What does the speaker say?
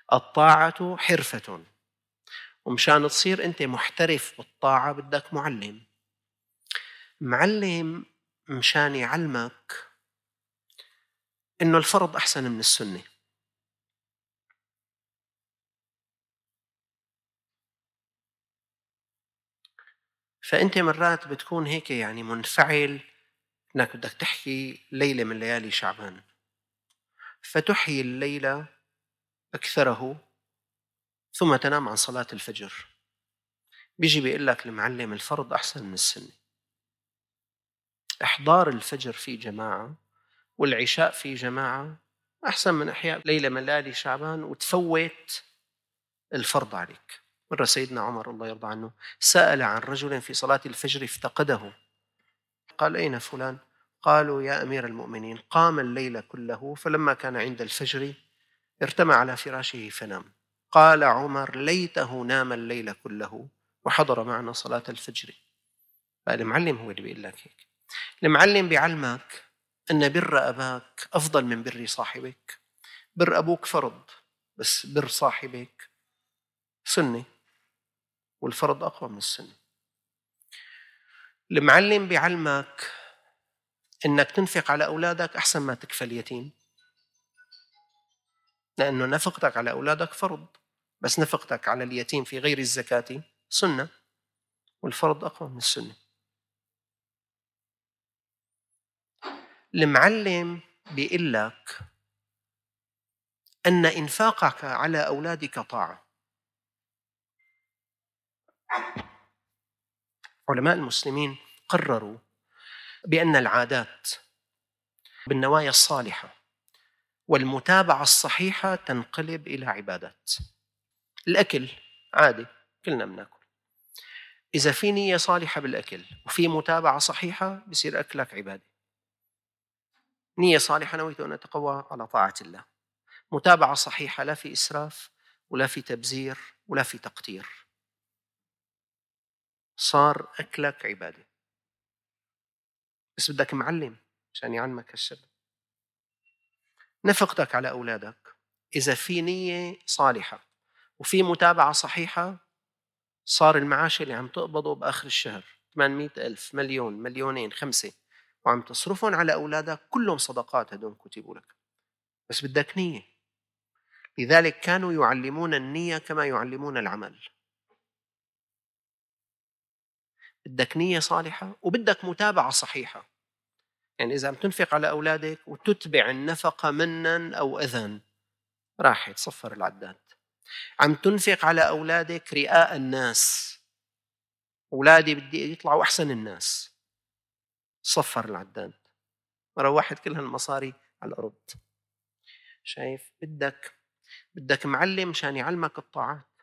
الطاعة حرفة، ومشان تصير أنت محترف بالطاعة بدك معلم. معلم مشان يعلمك إنه الفرض أحسن من السنة. فأنت مرات بتكون هيك يعني منفعل إنك بدك تحكي ليلة من ليالي شعبان، فتحيي الليلة أكثره ثم تنام عن صلاة الفجر. بيجي بيقول لك المعلم الفرض أحسن من السنة. إحضار الفجر في جماعة والعشاء في جماعة أحسن من إحياء ليلة من ليالي شعبان وتفوت الفرض عليك. مرة سيدنا عمر الله يرضى عنه سأل عن رجل في صلاة الفجر افتقده، قال: أين فلان؟ قالوا: يا أمير المؤمنين قام الليل كله، فلما كان عند الفجر ارتمى على فراشه فنام. قال عمر: ليته نام الليل كله وحضر معنا صلاة الفجر. فالمعلم هو اللي بيقول لك هيك. المعلم بيعلمك أن بر أباك أفضل من بر صاحبك. بر أبوك فرض، بس بر صاحبك سنة، والفرض أقوى من السنة. المعلم بيعلمك أنك تنفق على أولادك أحسن ما تكفى اليتيم، لأنه نفقتك على أولادك فرض، بس نفقتك على اليتيم في غير الزكاة سنة، والفرض أقوى من السنة. المعلم بيقول لك أن إنفاقك على أولادك طاعة. علماء المسلمين قرروا بأن العادات بالنوايا الصالحة والمتابعة الصحيحة تنقلب إلى عبادات. الأكل عادة كلنا بناكل، إذا في نية صالحة بالأكل وفي متابعة صحيحة بصير أكلك عبادة. نية صالحة نويت أن أتقوى على طاعة الله، متابعة صحيحة لا في إسراف ولا في تبذير ولا في تقتير، صار أكلك عبادة. بس بدك معلم عشان يعلمك هالشغل. نفقتك على أولادك إذا في نية صالحة وفي متابعة صحيحة، صار المعاش اللي عم تقبضه بآخر الشهر 800,000 مليون مليونين 5 وعم تصرفهم على أولادك كلهم صدقات، هدول كتبوا لك، بس بدك نية. لذلك كانوا يعلمون النية كما يعلمون العمل. بدك نية صالحة وبدك متابعة صحيحة. يعني إذا عم تنفق على أولادك وتتبع النفقة منا أو أذى، راح يتصفر العداد. عم تنفق على أولادك رئاء الناس، أولادي بدي يطلعوا أحسن الناس، صفر العداد، روحت كل هالمصاري على الأرض. شايف؟ بدك معلم مشان يعلمك الطاعات.